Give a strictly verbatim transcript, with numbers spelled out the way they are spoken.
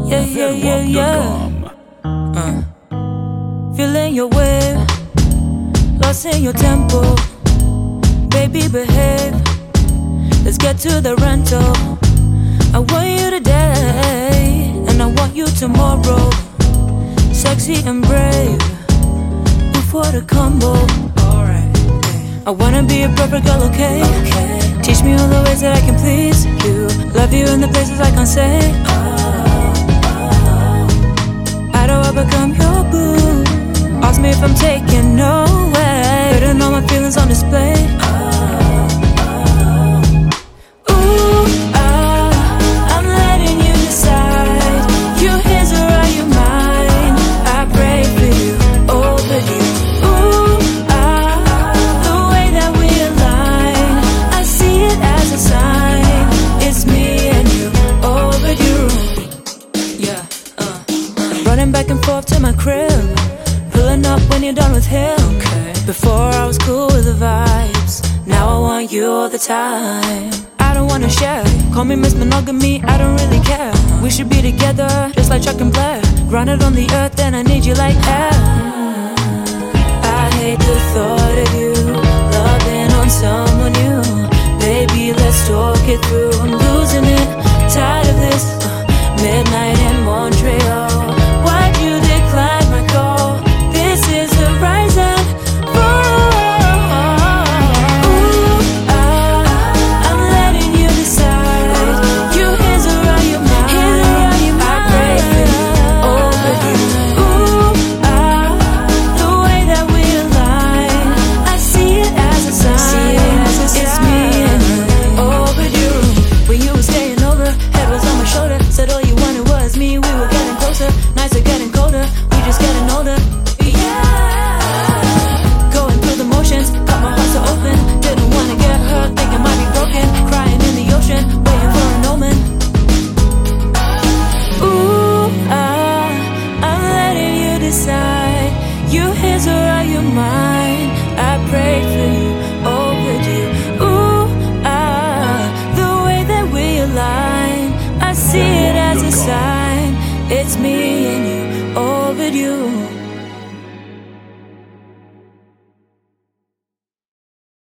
Yeah, yeah, yeah, yeah. Uh. Feeling your wave, lost in your tempo. Baby, behave. Let's get to the rental. I want you today, and I want you tomorrow. Sexy and brave, before the combo. Alright. I wanna be a perfect girl, okay? okay? Teach me all the ways that I can please you. Love you in the places I can't say. Oh, oh, oh. How do I become your boo? Ask me if I'm taking no way. Better know my feelings on display. Oh, oh, oh. Ooh, ah, I'm letting you decide. You his or are you mine? I pray for you, over you. Ooh, ah, the way that we align, I see it as a sign. It's me and you, over you. Yeah, uh, uh. Running back and forth to my crib, pulling up when you're done with him. Okay. Before I was cool with the vibes, now I want you all the time. I don't wanna share, call me Miss Monogamy, I don't really care. We should be together, just like Chuck and Blair. Grounded on the earth and I need you like air. I hate the thought of you loving on someone new. Baby, let's talk it through. I'm losing it, tired of this uh, midnight in Montreal. Why'd you decline my call? This is the rise and fall. Ooh, ah, I'm letting you decide. You his or are you mine? I pray for you, over you. Ooh, ah, the way that we align, I see it as a sign. It's me and you, over you. When you were staying over, head was on my shoulder. Said all you wanted was me. We were getting closer, nights are getting colder. We just getting older. Going through the motions, got my heart so open. Didn't wanna get hurt, think it might be broken. Crying in the ocean, waiting for an omen. Ooh, ah, I'm letting you decide. You his or are you mine? I prayed for you, overdue. Ooh, ah, the way that we align, I see it as a sign. It's me